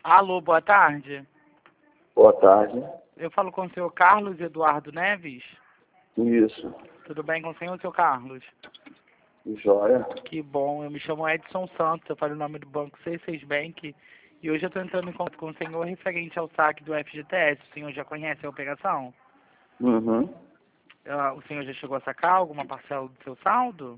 Alô, boa tarde. Boa tarde. Eu falo com o senhor Carlos Eduardo Neves. Isso. Tudo bem com o senhor, seu Carlos? Joia. Que bom, eu me chamo Edson Santos, eu falo o nome do banco C6 Bank. E hoje eu estou entrando em contato com o senhor referente ao saque do FGTS. O senhor já conhece a operação? Uhum. O senhor já chegou a sacar alguma parcela do seu saldo?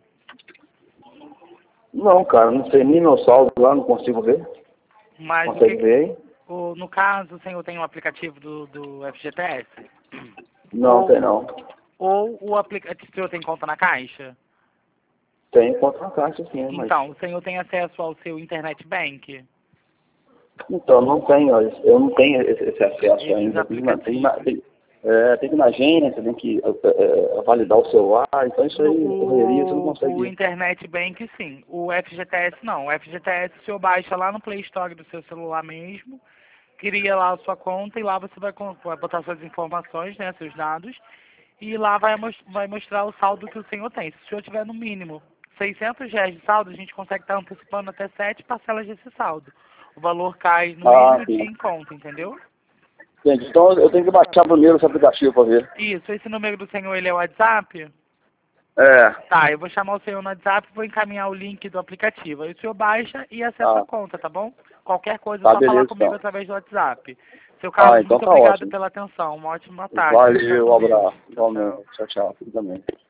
Não, cara, não sei nem meu saldo lá, não consigo ver. Mas Consegue ver aí? no caso, o senhor tem um aplicativo do FGTS? Não, tem não. Ou o aplicativo, o senhor tem conta na Caixa? Tem conta na caixa sim, mas... Então, o senhor tem acesso ao seu Internet Bank? Então, não tenho, eu não tenho esse acesso Esses ainda. aplicativos. Tem que ir na agência, tem que validar o celular, então isso aí, correria, você não consegue O ir. Internet Bank, sim. O FGTS, não. O FGTS, o senhor baixa lá no Play Store do seu celular mesmo, cria lá a sua conta e lá você vai botar suas informações, né, seus dados, e lá vai mostrar o saldo que o senhor tem. Se o senhor tiver no mínimo R$ 600 de saldo, a gente consegue estar antecipando até 7 parcelas desse saldo. O valor cai no mesmo dia Sim. em conta, entendeu? Gente, então eu tenho que baixar primeiro esse aplicativo para ver. Isso, esse número do senhor, ele é o WhatsApp? É. Tá, eu vou chamar o senhor no WhatsApp e vou encaminhar o link do aplicativo. Aí o senhor baixa e acessa a conta, tá bom? Qualquer coisa é Tá, só falar beleza, comigo então. através do WhatsApp. Seu Carlos, Então muito tá obrigado ótimo. pela atenção. Uma ótima tarde. Fica Valeu, com um Deus. abraço. Tchau, tchau. Igualmente. Tchau, tchau. Tudo também.